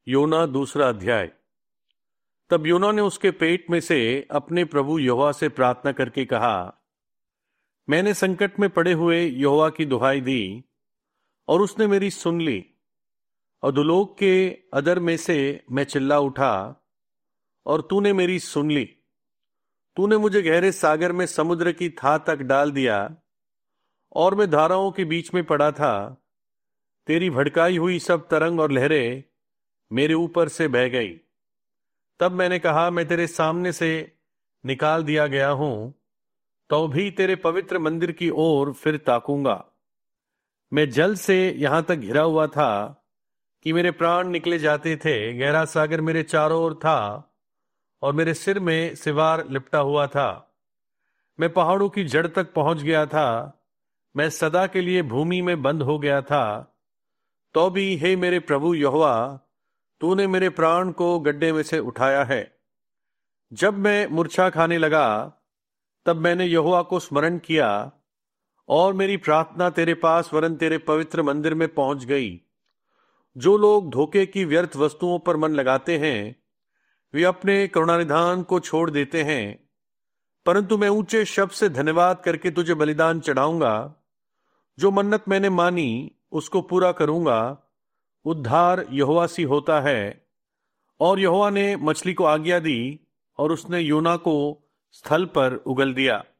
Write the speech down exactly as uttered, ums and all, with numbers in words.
योना दूसरा अध्याय। तब योना ने उसके पेट में से अपने प्रभु यहोवा से प्रार्थना करके कहा, मैंने संकट में पड़े हुए यहोवा की दुहाई दी और उसने मेरी सुन ली। अधोलोक के अदर में से मैं चिल्ला उठा और तूने मेरी सुन ली। तूने मुझे गहरे सागर में समुद्र की थाह तक डाल दिया और मैं धाराओं के बीच में पड़ा था। तेरी भड़काई हुई सब तरंग और लहरें मेरे ऊपर से बह गई। तब मैंने कहा, मैं तेरे सामने से निकाल दिया गया हूं, तो भी तेरे पवित्र मंदिर की ओर फिर ताकूंगा। मैं जल से यहां तक घिरा हुआ था कि मेरे प्राण निकले जाते थे। गहरा सागर मेरे चारों ओर था और मेरे सिर में सिवार लिपटा हुआ था। मैं पहाड़ों की जड़ तक पहुंच गया था। मैं सदा के लिए भूमि में बंद हो गया था। तो भी हे मेरे प्रभु यहोवा, तूने मेरे प्राण को गड्ढे में से उठाया है। जब मैं मूर्छा खाने लगा, तब मैंने यहोवा को स्मरण किया और मेरी प्रार्थना तेरे पास वरन तेरे पवित्र मंदिर में पहुंच गई। जो लोग धोखे की व्यर्थ वस्तुओं पर मन लगाते हैं, वे अपने करुणानिधान को छोड़ देते हैं। परंतु मैं ऊंचे शब्द से धन्यवाद करके तुझे बलिदान चढ़ाऊंगा। जो मन्नत मैंने मानी उसको पूरा करूंगा। उद्धार यहोवा से होता है। और यहोवा ने मछली को आज्ञा दी और उसने योना को स्थल पर उगल दिया।